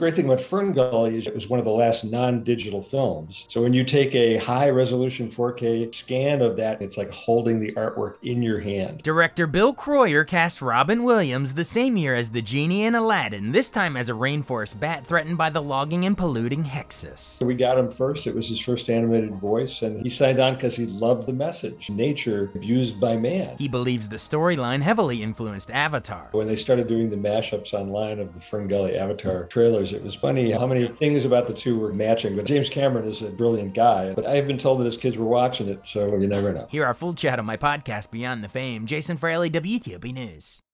great thing about Ferngully is it was one of the last non-digital films. So when you take a high resolution 4K scan of that, it's like holding the artwork in your hand. Director Bill Croyer cast Robin Williams the same year as the genie in Aladdin, this time as a rainforest bat threatened by the logging and polluting Hexus. We got him first. It was his first animated voice, and he signed on because he loved the message. Nature abused by man. He believes the storyline heavily influenced Avatar. When they started doing the mashups online of the Ferngully Avatar trailers, it was funny how many things about the two were matching. But James Cameron is a brilliant guy. But I have been told that his kids were watching it, so you never know. Hear our full chat on my podcast, Beyond the Fame. Jason Fraley, WTOP News.